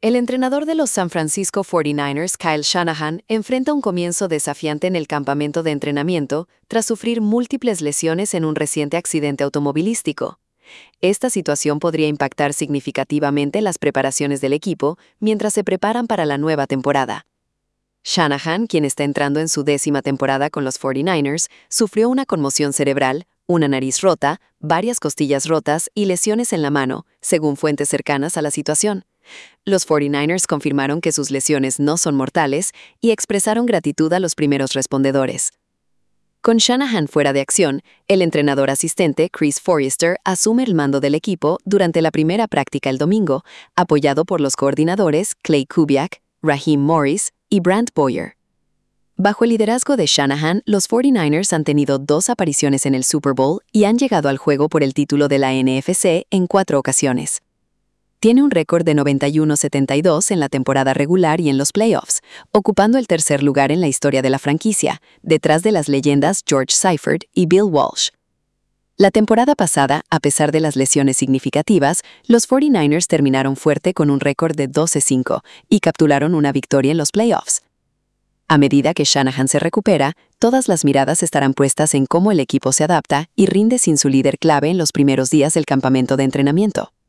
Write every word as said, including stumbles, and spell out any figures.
El entrenador de los San Francisco cuarenta y nueve ers, Kyle Shanahan, enfrenta un comienzo desafiante en el campamento de entrenamiento tras sufrir múltiples lesiones en un reciente accidente automovilístico. Esta situación podría impactar significativamente las preparaciones del equipo mientras se preparan para la nueva temporada. Shanahan, quien está entrando en su décima temporada con los cuarenta y nueve ers, sufrió una conmoción cerebral, una nariz rota, varias costillas rotas y lesiones en la mano, según fuentes cercanas a la situación. Los cuarenta y nueve ers confirmaron que sus lesiones no son mortales y expresaron gratitud a los primeros respondedores. Con Shanahan fuera de acción, el entrenador asistente Chris Forrester asume el mando del equipo durante la primera práctica el domingo, apoyado por los coordinadores Clay Kubiak, Raheem Morris y Brant Boyer. Bajo el liderazgo de Shanahan, los cuarenta y nueve ers han tenido dos apariciones en el Super Bowl y han llegado al juego por el título de la N F C en cuatro ocasiones. Tiene un récord de noventa y uno a setenta y dos en la temporada regular y en los playoffs, ocupando el tercer lugar en la historia de la franquicia, detrás de las leyendas George Seifert y Bill Walsh. La temporada pasada, a pesar de las lesiones significativas, los cuarenta y nueve ers terminaron fuerte con un récord de doce a cinco y capturaron una victoria en los playoffs. A medida que Shanahan se recupera, todas las miradas estarán puestas en cómo el equipo se adapta y rinde sin su líder clave en los primeros días del campamento de entrenamiento.